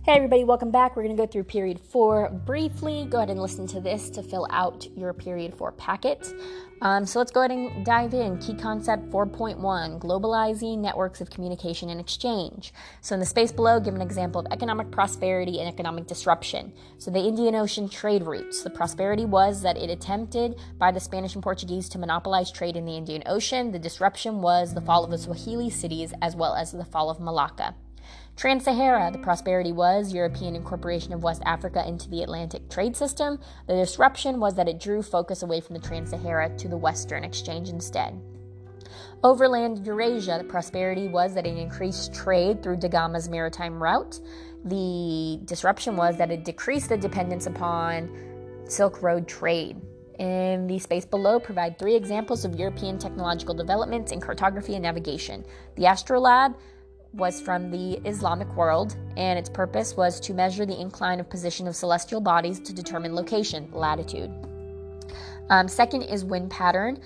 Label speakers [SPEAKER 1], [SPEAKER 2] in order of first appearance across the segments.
[SPEAKER 1] Hey everybody, welcome back. We're going to go through period 4 briefly. Go ahead and listen to this to fill out your period 4 packet. So let's go ahead and dive in. Key concept 4.1, globalizing networks of communication and exchange. So in the space below, give an example of economic prosperity and economic disruption. So the Indian Ocean trade routes. The prosperity was that it attempted by the Spanish and Portuguese to monopolize trade in the Indian Ocean. The disruption was the fall of the Swahili cities as well as the fall of Malacca. Trans-Sahara, the prosperity was European incorporation of West Africa into the Atlantic trade system. The disruption was that it drew focus away from the Trans-Sahara to the Western exchange instead. Overland Eurasia, the prosperity was that it increased trade through Da Gama's maritime route. The disruption was that it decreased the dependence upon Silk Road trade. In the space below, provide 3 examples of European technological developments in cartography and navigation. The Astrolabe was from the Islamic world, and its purpose was to measure the incline of position of celestial bodies to determine location, latitude. Second is wind pattern.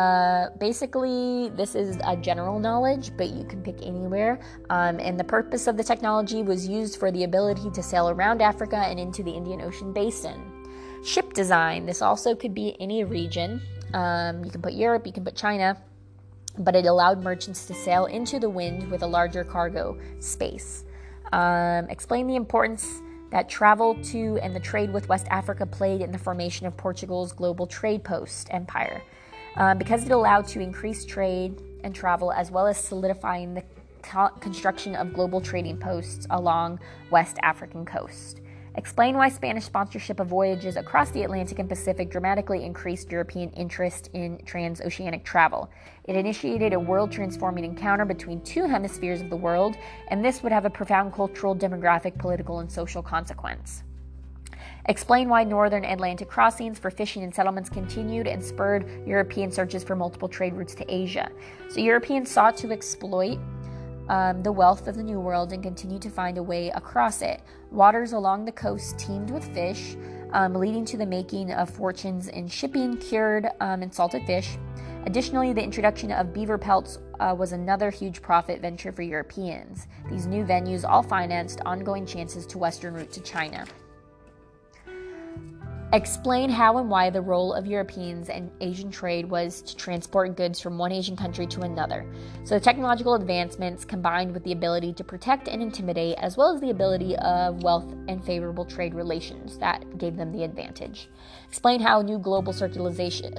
[SPEAKER 1] Basically, this is a general knowledge, but you can pick anywhere. And the purpose of the technology was used for the ability to sail around Africa and into the Indian Ocean basin. Ship design. This also could be any region. You can put Europe, you can put China, but it allowed merchants to sail into the wind with a larger cargo space. Explain the importance that travel to and the trade with West Africa played in the formation of Portugal's global trade post empire. Because it allowed to increase trade and travel as well as solidifying the construction of global trading posts along West African coast. Explain why Spanish sponsorship of voyages across the Atlantic and Pacific dramatically increased European interest in transoceanic travel. It initiated a world-transforming encounter between 2 hemispheres of the world, and this would have a profound cultural, demographic, political, and social consequence. Explain why northern Atlantic crossings for fishing and settlements continued and spurred European searches for multiple trade routes to Asia. So Europeans sought to exploit the wealth of the New World and continue to find a way across it. Waters along the coast teemed with fish, leading to the making of fortunes in shipping, cured and salted fish. Additionally, the introduction of beaver pelts was another huge profit venture for Europeans. These new venues all financed ongoing chances to western route to China. Explain how and why the role of Europeans and Asian trade was to transport goods from one Asian country to another. So the technological advancements combined with the ability to protect and intimidate, as well as the ability of wealth and favorable trade relations that gave them the advantage. Explain how new global circulation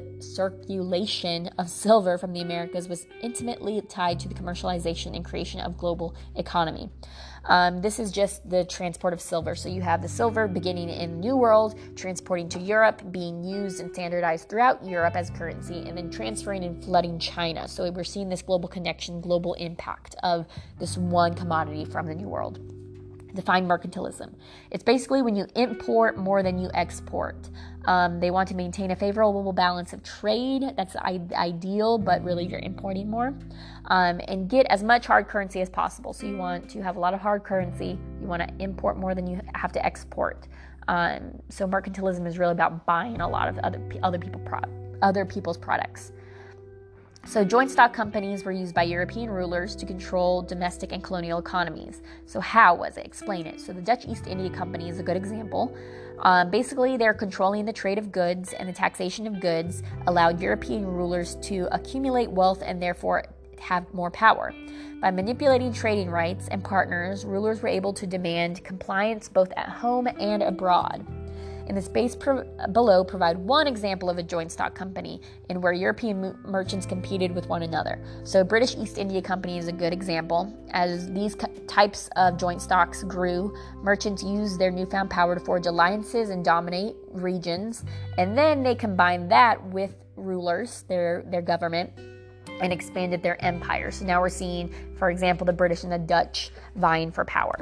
[SPEAKER 1] of silver from the Americas was intimately tied to the commercialization and creation of global economy. This is just the transport of silver. So you have the silver beginning in the New World, transporting to Europe, being used and standardized throughout Europe as currency, and then transferring and flooding China. So we're seeing this global connection, global impact of this one commodity from the New World. Define mercantilism. It's basically when you import more than you export. They want to maintain a favorable balance of trade. That's ideal, but really you're importing more. And get as much hard currency as possible. So you want to have a lot of hard currency. You want to import more than you have to export. So mercantilism is really about buying a lot of other people's products. So joint stock companies were used by European rulers to control domestic and colonial economies. So how was it? Explain it. So the Dutch East India Company is a good example. Basically, they're controlling the trade of goods, and the taxation of goods allowed European rulers to accumulate wealth and therefore have more power. By manipulating trading rights and partners, rulers were able to demand compliance both at home and abroad. In the space below, provide one example of a joint stock company in where European merchants competed with one another. So British East India Company is a good example. As these types of joint stocks grew, merchants used their newfound power to forge alliances and dominate regions, and then they combined that with rulers, their government, and expanded their empire. So now we're seeing, for example, the British and the Dutch vying for power.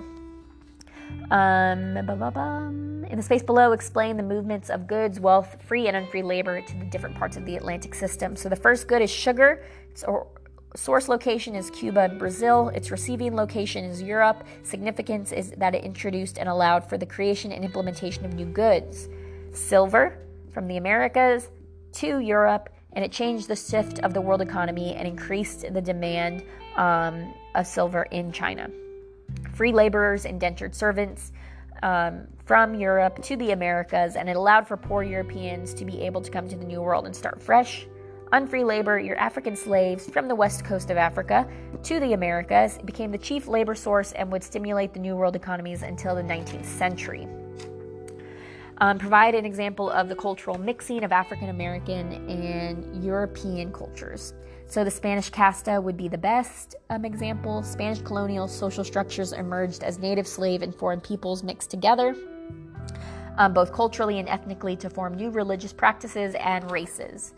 [SPEAKER 1] In the space below, explain the movements of goods, wealth, free and unfree labor to the different parts of the Atlantic system. So the first good is sugar. Its source location is Cuba and Brazil. Its receiving location is Europe. Significance is that it introduced and allowed for the creation and implementation of new goods. Silver from the Americas to Europe, and it changed the shift of the world economy and increased the demand of silver in China. free laborers, indentured servants from Europe to the Americas, and it allowed for poor Europeans to be able to come to the New World and start fresh. Unfree labor, your African slaves from the west coast of Africa to the Americas, became the chief labor source and would stimulate the New World economies until the 19th century. Provide an example of the cultural mixing of African American and European cultures. So the Spanish casta would be the best example. Spanish colonial social structures emerged as native slave and foreign peoples mixed together, both culturally and ethnically, to form new religious practices and races.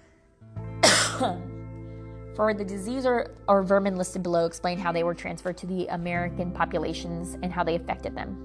[SPEAKER 1] For the disease or vermin listed below, explain how they were transferred to the American populations and how they affected them.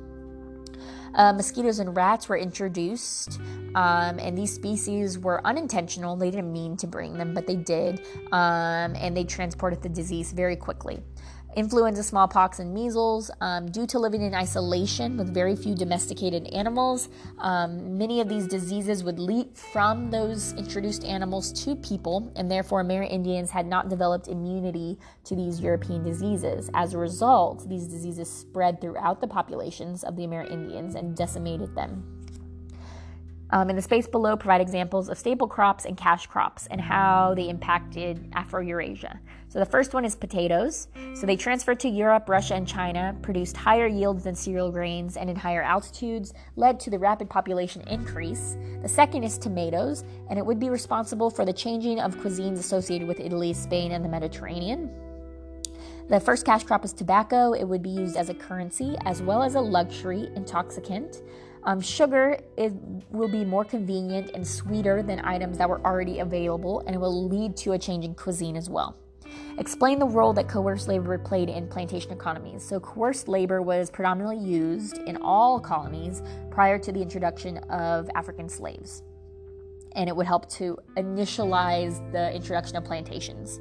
[SPEAKER 1] Mosquitoes and rats were introduced, and these species were unintentional. They didn't mean to bring them, but they did, and they transported the disease very quickly. Influenza, smallpox, and measles. Due to living in isolation with very few domesticated animals, many of these diseases would leap from those introduced animals to people, and therefore Amerindians had not developed immunity to these European diseases. As a result, these diseases spread throughout the populations of the Amerindians and decimated them. In the space below, provide examples of staple crops and cash crops and how they impacted Afro-Eurasia. So the first one is potatoes. So they transferred to Europe, Russia, and China, produced higher yields than cereal grains, and in higher altitudes led to the rapid population increase. The second is tomatoes, and it would be responsible for the changing of cuisines associated with Italy, Spain, and the Mediterranean. The first cash crop is tobacco. It would be used as a currency as well as a luxury intoxicant. Sugar will be more convenient and sweeter than items that were already available, and it will lead to a change in cuisine as well. Explain the role that coerced labor played in plantation economies. So coerced labor was predominantly used in all colonies prior to the introduction of African slaves, and it would help to initialize the introduction of plantations.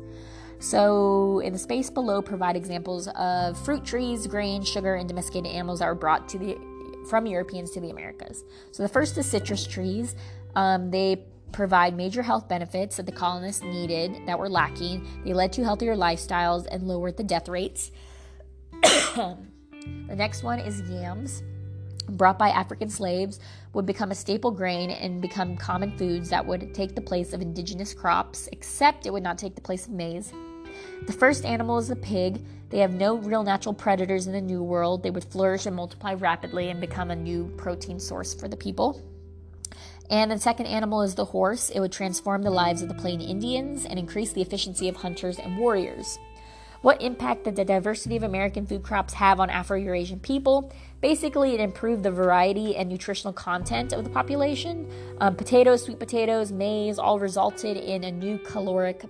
[SPEAKER 1] So in the space below, provide examples of fruit trees, grain, sugar, and domesticated animals that were brought from Europeans to the Americas. So the first is citrus trees. They provide major health benefits that the colonists needed that were lacking. They led to healthier lifestyles and lowered the death rates. The next one is yams. Brought by African slaves, would become a staple grain and become common foods that would take the place of indigenous crops, except it would not take the place of maize. The first animal is the pig. They have no real natural predators in the New World. They would flourish and multiply rapidly and become a new protein source for the people. And the second animal is the horse. It would transform the lives of the Plain Indians and increase the efficiency of hunters and warriors. What impact did the diversity of American food crops have on Afro-Eurasian people? Basically, it improved the variety and nutritional content of the population. Potatoes, sweet potatoes, maize all resulted in a new caloric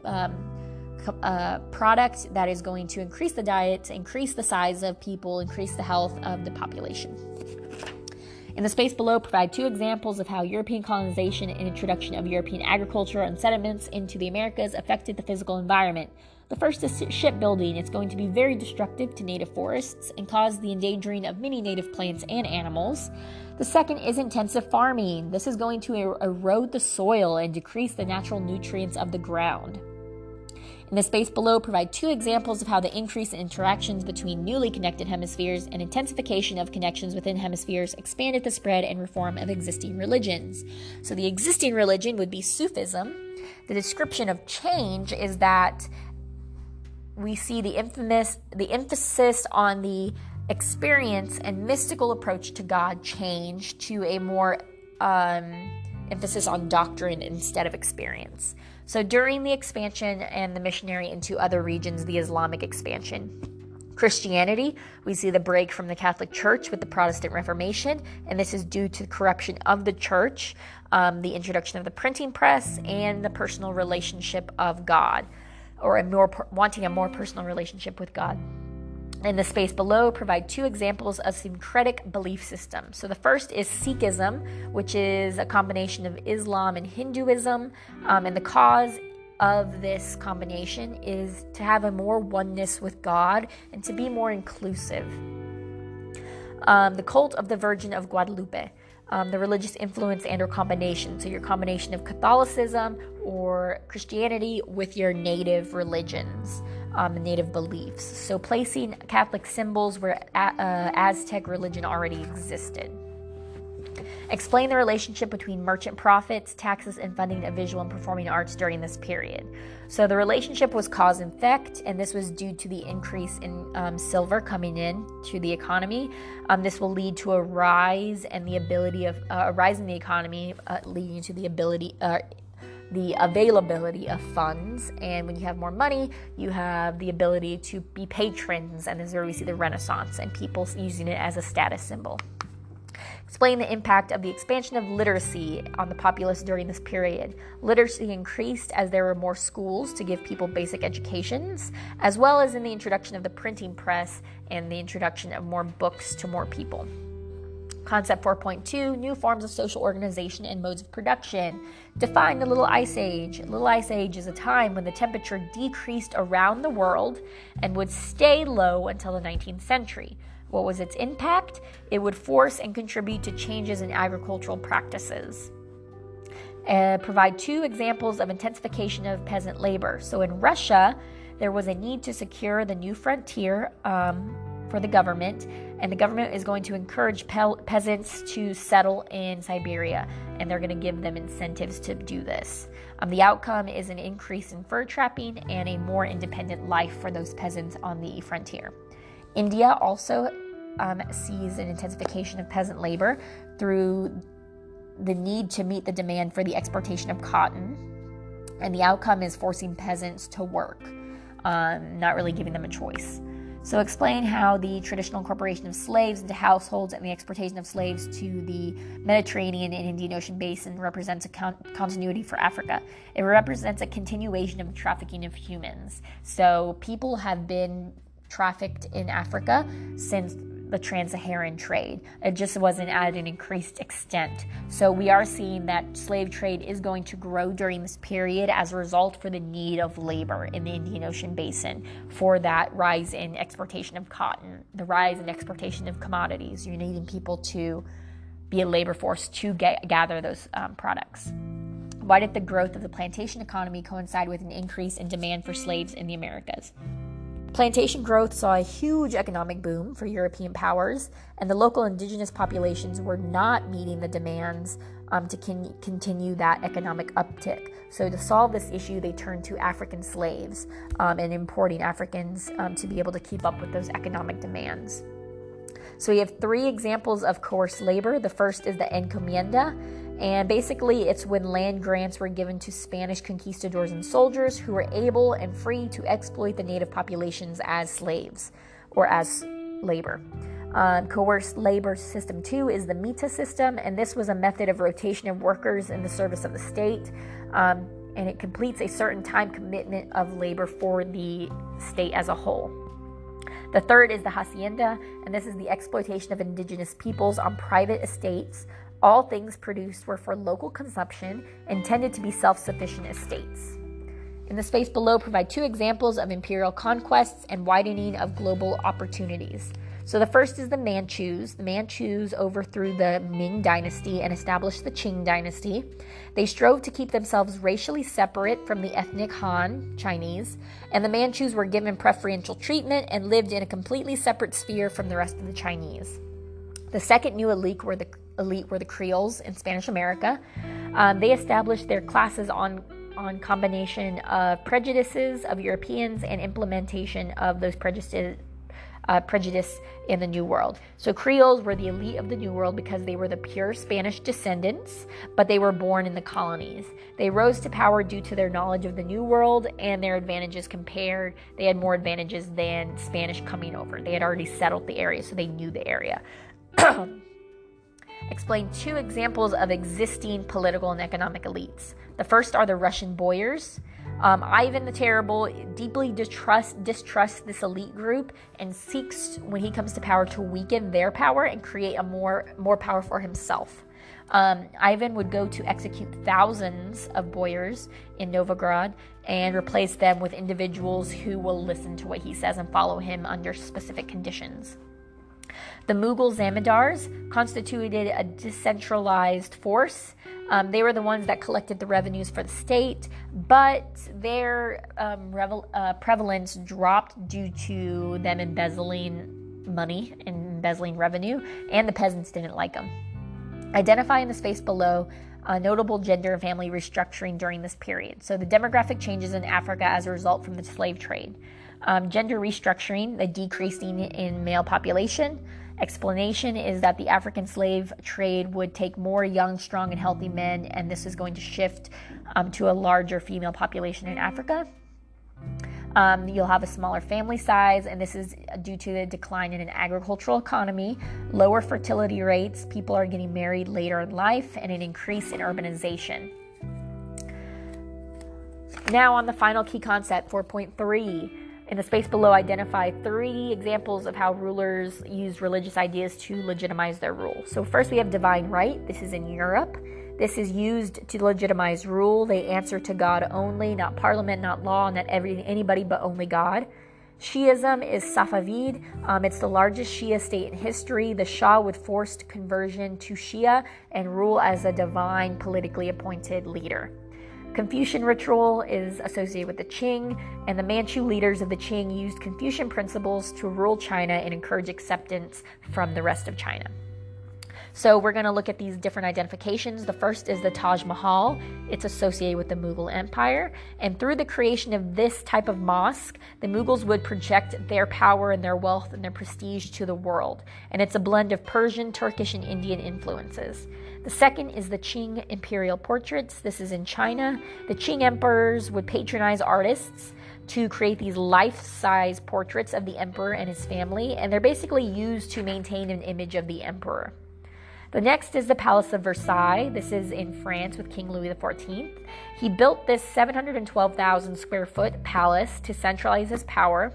[SPEAKER 1] product that is going to increase the diet, increase the size of people, increase the health of the population. In the space below, provide two examples of how European colonization and introduction of European agriculture and settlements into the Americas affected the physical environment. The first is shipbuilding. It's going to be very destructive to native forests and cause the endangering of many native plants and animals. The second is intensive farming. This is going to erode the soil and decrease the natural nutrients of the ground. In the space below, provide two examples of how the increase in interactions between newly connected hemispheres and intensification of connections within hemispheres expanded the spread and reform of existing religions. So the existing religion would be Sufism. The description of change is that we see the emphasis on the experience and mystical approach to God change to a more emphasis on doctrine instead of experience. So during the expansion and the missionary into other regions, the Islamic expansion. Christianity, we see the break from the Catholic Church with the Protestant Reformation, and this is due to the corruption of the church, the introduction of the printing press, and the personal relationship of God, or wanting a more personal relationship with God. In the space below, provide two examples of syncretic belief systems. So the first is Sikhism, which is a combination of Islam and Hinduism, and the cause of this combination is to have a more oneness with God and to be more inclusive. The cult of the Virgin of Guadalupe. the religious influence and or combination. So your combination of Catholicism or Christianity with your native religions, native beliefs. So placing Catholic symbols where Aztec religion already existed. Explain the relationship between merchant profits, taxes, and funding of visual and performing arts during this period. So the relationship was cause and effect, and this was due to the increase in silver coming in to the economy. This will lead to a rise and the ability of a rise in the economy, leading to the availability of funds. And when you have more money, you have the ability to be patrons, and this is where we see the Renaissance and people using it as a status symbol. Explain the impact of the expansion of literacy on the populace during this period. Literacy increased as there were more schools to give people basic educations, as well as in the introduction of the printing press and the introduction of more books to more people. Concept 4.2, new forms of social organization and modes of production. Define the Little Ice Age. Little Ice Age is a time when the temperature decreased around the world and would stay low until the 19th century. What was its impact? It would force and contribute to changes in agricultural practices. Provide 2 examples of intensification of peasant labor. So in Russia, there was a need to secure the new frontier for the government, and the government is going to encourage peasants to settle in Siberia, and they're going to give them incentives to do this. The outcome is an increase in fur trapping and a more independent life for those peasants on the frontier. India also sees an intensification of peasant labor through the need to meet the demand for the exportation of cotton, and the outcome is forcing peasants to work, not really giving them a choice. So explain how the traditional incorporation of slaves into households and the exportation of slaves to the Mediterranean and Indian Ocean basin represents a continuity for Africa. It represents a continuation of the trafficking of humans. So people have been trafficked in Africa since the trans-Saharan trade. It just wasn't at an increased extent. So we are seeing that slave trade is going to grow during this period as a result for the need of labor in the Indian Ocean basin for that rise in exportation of cotton, the rise in exportation of commodities. You're needing people to be a labor force to gather those products. Why did the growth of the plantation economy coincide with an increase in demand for slaves in the Americas? Plantation growth saw a huge economic boom for European powers, and the local indigenous populations were not meeting the demands to continue that economic uptick. So to solve this issue, they turned to African slaves and importing Africans to be able to keep up with those economic demands. So we have 3 examples of coerced labor. The first is the encomienda, and basically it's when land grants were given to Spanish conquistadors and soldiers who were able and free to exploit the native populations as slaves or as labor. Coerced labor system 2 is the Mita system, and this was a method of rotation of workers in the service of the state, and it completes a certain time commitment of labor for the state as a whole. The third is the hacienda, and this is the exploitation of indigenous peoples on private estates. All things produced were for local consumption, intended to be self-sufficient estates. In the space below, provide 2 examples of imperial conquests and widening of global opportunities. So the first is the Manchus. The Manchus overthrew the Ming dynasty and established the Qing dynasty. They strove to keep themselves racially separate from the ethnic Han, Chinese, and the Manchus were given preferential treatment and lived in a completely separate sphere from the rest of the Chinese. The second new elite were the Creoles in Spanish America. They established their classes on combination of prejudices of Europeans and implementation of those prejudice in the New World. So Creoles were the elite of the New World because they were the pure Spanish descendants, but they were born in the colonies. They rose to power due to their knowledge of the New World and their advantages compared. They had more advantages than Spanish coming over. They had already settled the area, so they knew the area. Explain 2 examples of existing political and economic elites. The first are the Russian boyars. Ivan the Terrible deeply distrusts this elite group and seeks, when he comes to power, to weaken their power and create a more power for himself. Ivan would go to execute thousands of boyars in Novgorod and replace them with individuals who will listen to what he says and follow him under specific conditions. The Mughal zamindars constituted a decentralized force. They were the ones that collected the revenues for the state, but their prevalence dropped due to them embezzling money and embezzling revenue, and the peasants didn't like them. Identify in the space below notable gender and family restructuring during this period. So the demographic changes in Africa as a result from the slave trade. Gender restructuring, the decreasing in male population. Explanation is that the African slave trade would take more young, strong, and healthy men, and this is going to shift to a larger female population in Africa. You'll have a smaller family size, and this is due to the decline in an agricultural economy, lower fertility rates, people are getting married later in life, and an increase in urbanization. Now on the final key concept, 4.3. In the space below, identify 3 examples of how rulers use religious ideas to legitimize their rule. So first we have divine right. This is in Europe. This is used to legitimize rule. They answer to God only, not parliament, not law, not anybody but only God. Shi'ism is Safavid. It's the largest Shia state in history. The Shah would force conversion to Shia and rule as a divine, politically appointed leader. Confucian ritual is associated with the Qing, and the Manchu leaders of the Qing used Confucian principles to rule China and encourage acceptance from the rest of China. So we're going to look at these different identifications. The first is the Taj Mahal. It's associated with the Mughal Empire. And through the creation of this type of mosque, the Mughals would project their power and their wealth and their prestige to the world. And it's a blend of Persian, Turkish, and Indian influences. The second is the Qing imperial portraits. This is in China. The Qing emperors would patronize artists to create these life-size portraits of the emperor and his family, and they're basically used to maintain an image of the emperor. The next is the Palace of Versailles. This is in France with King Louis XIV. He built this 712,000 square foot palace to centralize his power.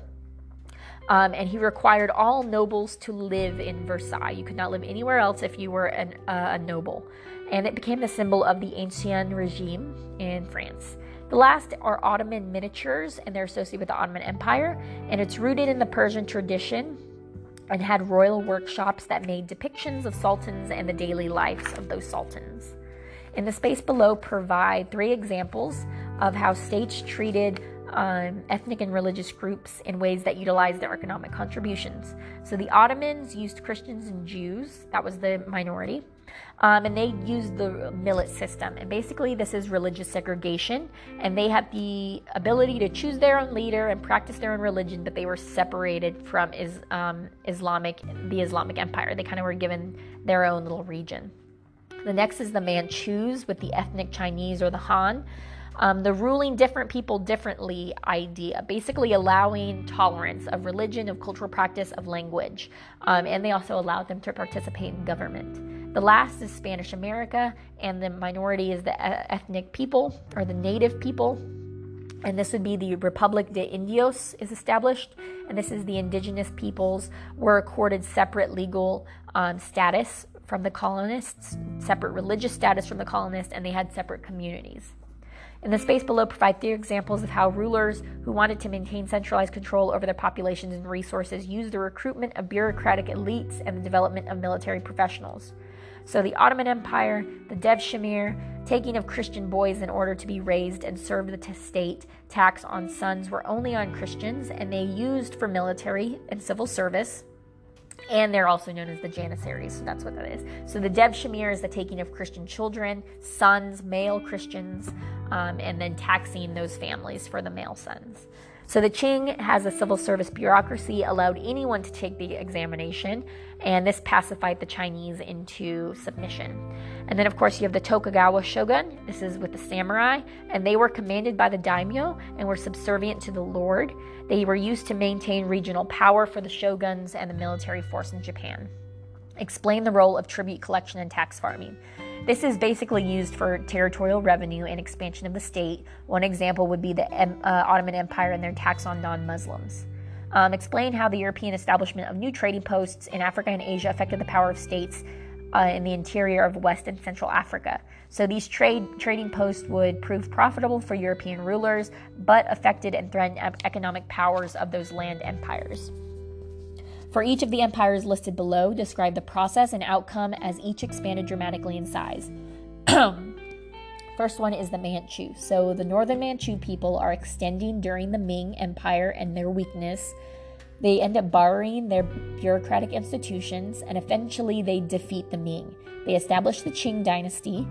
[SPEAKER 1] And he required all nobles to live in Versailles. You could not live anywhere else if you were a noble. And it became the symbol of the Ancien regime in France. The last are Ottoman miniatures, and they're associated with the Ottoman Empire. And it's rooted in the Persian tradition and had royal workshops that made depictions of sultans and the daily lives of those sultans. In the space below, provide 3 examples of how states treated ethnic and religious groups in ways that utilized their economic contributions. So the Ottomans used Christians and Jews, that was the minority, and they used the millet system. And basically this is religious segregation, and they had the ability to choose their own leader and practice their own religion, but they were separated from the Islamic Empire. They kind of were given their own little region. The next is the Manchus with the ethnic Chinese or the Han. The ruling different people differently idea, basically allowing tolerance of religion, of cultural practice, of language. And they also allowed them to participate in government. The last is Spanish America, and the minority is the ethnic people or the native people. And this would be the Republic de Indios is established. And this is the indigenous peoples were accorded separate legal status from the colonists, separate religious status from the colonists, and they had separate communities. In the space below, provide 3 examples of how rulers who wanted to maintain centralized control over their populations and resources used the recruitment of bureaucratic elites and the development of military professionals. So the Ottoman Empire, the Devshirme, taking of Christian boys in order to be raised and serve the state, tax on sons were only on Christians, and they used for military and civil service. And they're also known as the Janissaries, so that's what that is. So the Devshirme is the taking of Christian children, sons, male Christians, and then taxing those families for the male sons. So the Qing has a civil service bureaucracy, allowed anyone to take the examination, and this pacified the Chinese into submission. And then, of course, you have the Tokugawa shogun. This is with the samurai, and they were commanded by the daimyo and were subservient to the lord. They were used to maintain regional power for the shoguns and the military force in Japan. Explain the role of tribute collection and tax farming. This is basically used for territorial revenue and expansion of the state. One example would be the Ottoman Empire and their tax on non-Muslims. Explain how the European establishment of new trading posts in Africa and Asia affected the power of states in the interior of West and Central Africa. So these trading posts would prove profitable for European rulers, but affected and threatened economic powers of those land empires. For each of the empires listed below, describe the process and outcome as each expanded dramatically in size. First one is the Manchu. So the northern Manchu people are extending during the Ming Empire, and their weakness, they end up borrowing their bureaucratic institutions, and eventually they defeat the Ming. They establish the Qing dynasty,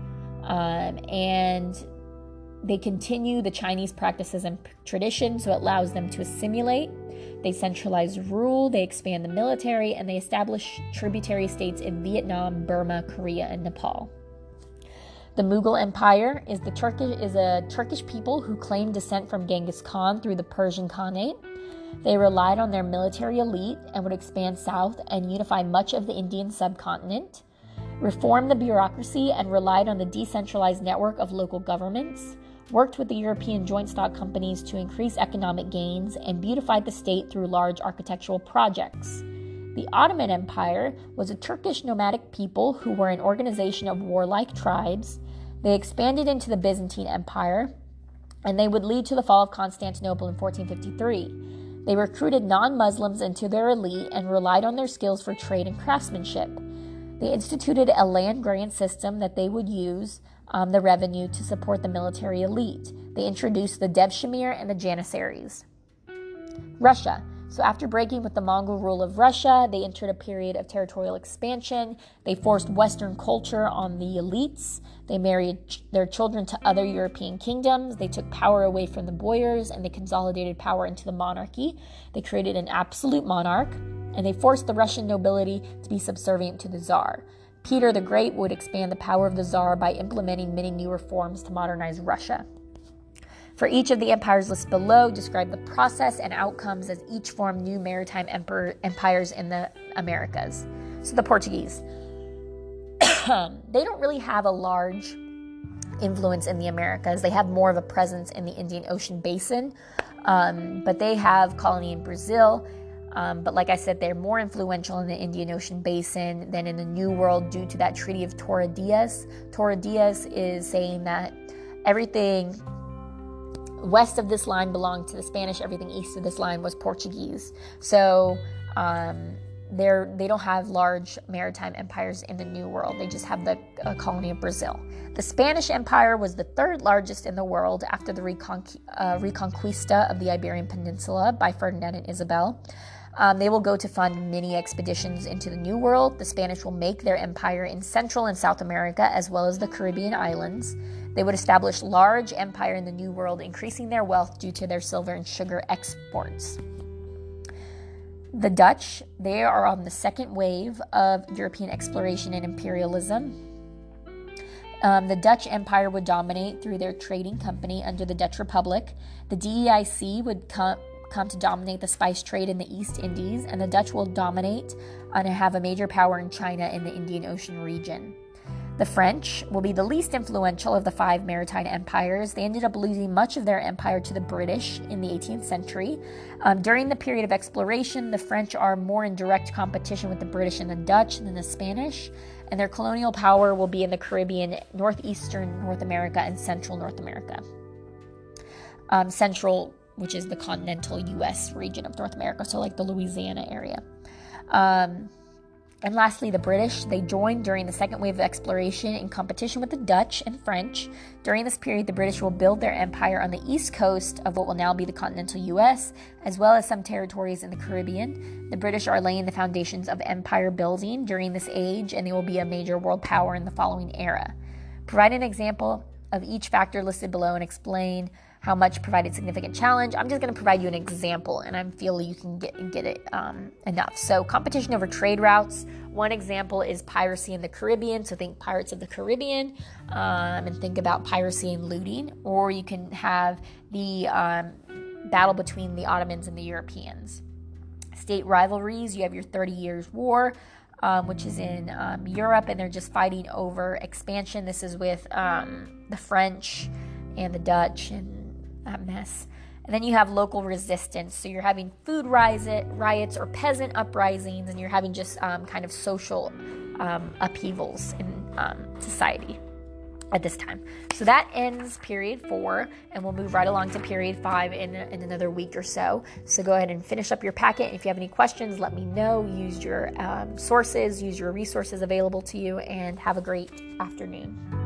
[SPEAKER 1] and they continue the Chinese practices and traditions, so it allows them to assimilate. They centralize rule, they expand the military, and they establish tributary states in Vietnam, Burma, Korea, and Nepal. The Mughal Empire is a Turkish people who claim descent from Genghis Khan through the Persian Khanate. They relied on their military elite and would expand south and unify much of the Indian subcontinent, reformed the bureaucracy and relied on the decentralized network of local governments, worked with the European joint stock companies to increase economic gains, and beautified the state through large architectural projects. The Ottoman Empire was a Turkish nomadic people who were an organization of warlike tribes. They expanded into the Byzantine Empire, and they would lead to the fall of Constantinople in 1453. They recruited non-Muslims into their elite and relied on their skills for trade and craftsmanship. They instituted a land grant system that they would use the revenue to support the military elite. They introduced the Devshimir and the Janissaries. Russia. So after breaking with the Mongol rule of Russia, they entered a period of territorial expansion. They forced Western culture on the elites. They married their children to other European kingdoms. They took power away from the boyars, and they consolidated power into the monarchy. They created an absolute monarch, and they forced the Russian nobility to be subservient to the Tsar. Peter the Great would expand the power of the Tsar by implementing many new reforms to modernize Russia. For each of the empires listed below, describe the process and outcomes as each formed new maritime empires in the Americas. So the Portuguese. They don't really have a large influence in the Americas. They have more of a presence in the Indian Ocean basin, but they have colony in Brazil. But like I said, they're more influential in the Indian Ocean basin than in the New World due to that Treaty of Tordesillas. Tordesillas is saying that everything west of this line belonged to the Spanish, everything east of this line was Portuguese. So they don't have large maritime empires in the New World. They just have the colony of Brazil. The Spanish Empire was the third largest in the world after the Reconquista of the Iberian Peninsula by Ferdinand and Isabel. They will go to fund many expeditions into the New World. The Spanish will make their empire in Central and South America as well as the Caribbean islands. They would establish large empire in the New World, increasing their wealth due to their silver and sugar exports. The Dutch, they are on the second wave of European exploration and imperialism. The Dutch Empire would dominate through their trading company under the Dutch Republic. The DEIC would come to dominate the spice trade in the East Indies, and the Dutch will dominate and have a major power in China in the Indian Ocean region. The French will be the least influential of the five maritime empires. They ended up losing much of their empire to the British in the 18th century. During the period of exploration, the French are more in direct competition with the British and the Dutch than the Spanish, and their colonial power will be in the Caribbean, northeastern North America, and central North America. Central, which is the continental U.S. region of North America, so like the Louisiana area. And lastly, the British, they joined during the second wave of exploration in competition with the Dutch and French. During this period, the British will build their empire on the east coast of what will now be the continental U.S., as well as some territories in the Caribbean. The British are laying the foundations of empire building during this age, and they will be a major world power in the following era. Provide an example of each factor listed below and explain how much provided significant challenge. I'm just going to provide you an example, and I feel you can get it enough. So competition over trade routes. One example is piracy in the Caribbean. So think Pirates of the Caribbean, and think about piracy and looting. Or you can have the battle between the Ottomans and the Europeans. State rivalries. You have your 30 Years' War, which is in Europe, and they're just fighting over expansion. This is with the French and the Dutch and that mess. And then you have local resistance. So you're having food riots or peasant uprisings, and you're having just kind of social upheavals in society. at this time. So that ends period 4, and we'll move right along to period 5 in another week or so. So go ahead and finish up your packet. If you have any questions, let me know. Use your sources, use your resources available to you, and have a great afternoon.